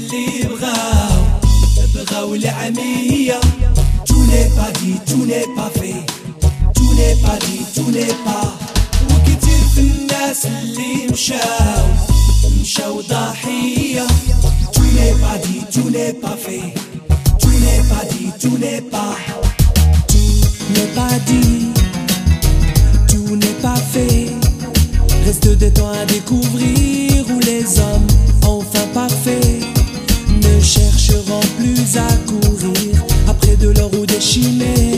اللي بغاو العمية. Tout n'est pas dit, tout n'est pas fait. Tout n'est pas dit, tout n'est pas. وكتير في الناس اللي مشاو ضحية. Tout n'est pas dit, tout n'est pas fait. Tout n'est pas dit, tout n'est pas. Tout n'est pas dit, tout n'est pas fait. Reste des temps à découvrir où les hommes, enfin parfaits, ne chercheront plus à courir après de l'or ou des chimères.